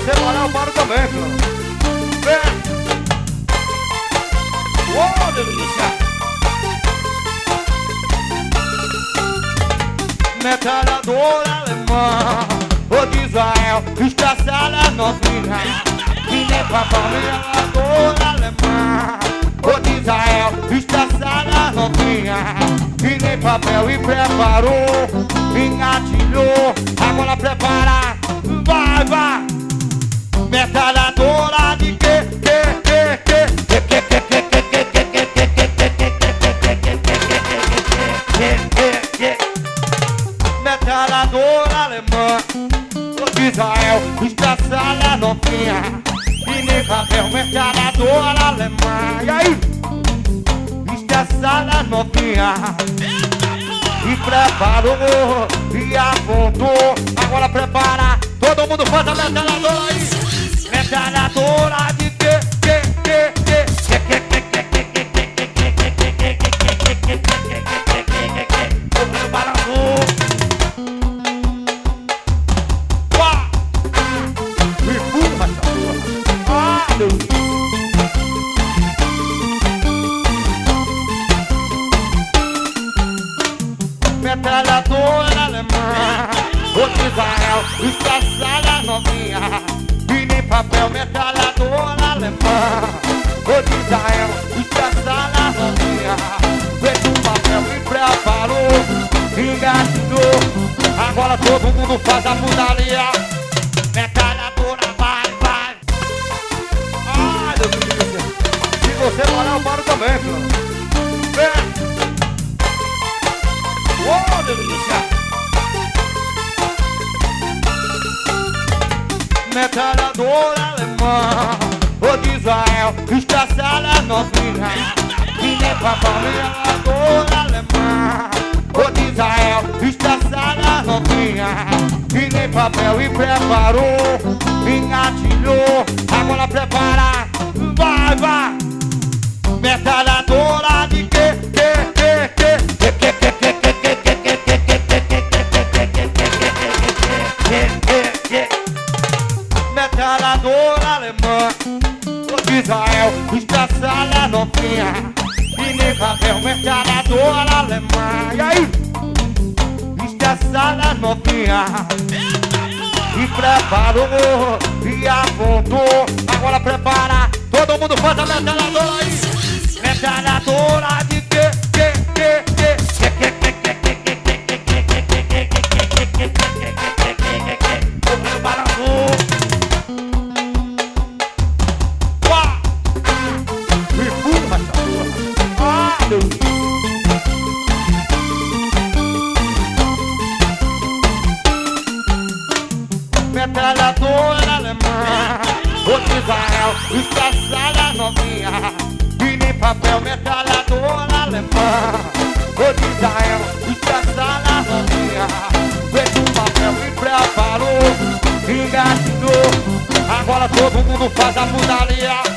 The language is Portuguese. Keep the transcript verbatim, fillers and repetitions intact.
você parar, eu paro também, filho. Vem! Ô, delícia! Metralhadora alemã, ô de Israel, estraçada novinha. E nem papel, metralhadora alemã, ô de Israel, estraçada novinha. E nem papel, e preparou, engatilhou. Agora prepara, vai, vai. Metralhadora de que, que, que, que, que, que, que, que, que, que, que, que, que, metralhadora alemã, de Israel, estraçada novinha. E nem papel, metralhadora alemã. E aí? Estraçada novinha. E preparou, e apontou. Agora prepara, todo mundo faz a metralhadora aí. Metralhadora de que, que, que, que, que, que, que, que, que, que, que, que, que, que, que, que, metralhadora alemã, ô de Israel, estraçada novinha. E nem papel, metralhadora alemã, ô de Israel, estraçada novinha. Fez um papel e preparou, engatilhou. Agora todo mundo faz a putaria. Metralhadora, vai, vai. Ai, Deus me livre. Se você parar, eu paro também, filho. Vem! Ô, delícia! Metralhadora alemã, ô de Israel, estraçada novinha. E nem papel, metralhadora alemã, ô de Israel, estraçada novinha. E nem papel, e preparou, engatilhou. Agora prepara, vai, vai. Metralhadora de que, que, que, que, que, que, que, que, metralhadora alemã, ô de Israel, estraçada novinha. E nem papel, metralhadora alemã. E aí? Estraçada novinha. E preparou, e apontou. Agora prepara, todo mundo faz a metralhadora aí. Metralhadora de que, que, que, que, que, que, que, que, que, que, que, que, que, que, que, que, que, metralhadora alemã, ô de Israel, estraçada novinha. E nem papel, metralhadora alemã, ô de Israel, estraçada novinha. Fez um papel e preparou, engatilhou. Agora todo mundo faz a putaria.